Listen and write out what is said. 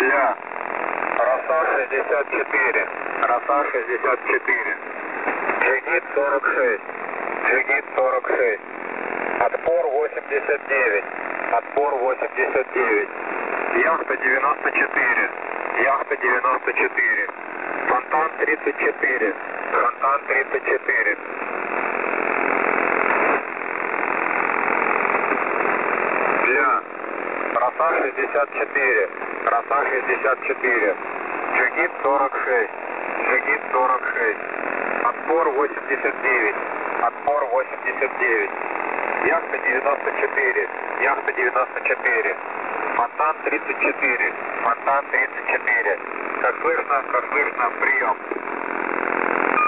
Для Роса 64, Роса 64, Джигит 46, Джигит 46, отпор 89, отпор 89, Яхта 94, Яхта 94, Фонтан 34, Фонтан 34. Для Роса 64, Роса 64, Джигит 46, Джигит 46, отпор 89, отпор 89, Яхта 94, Яхта 94, Фонтан 34, Фонтан 34. Как слышно, прием.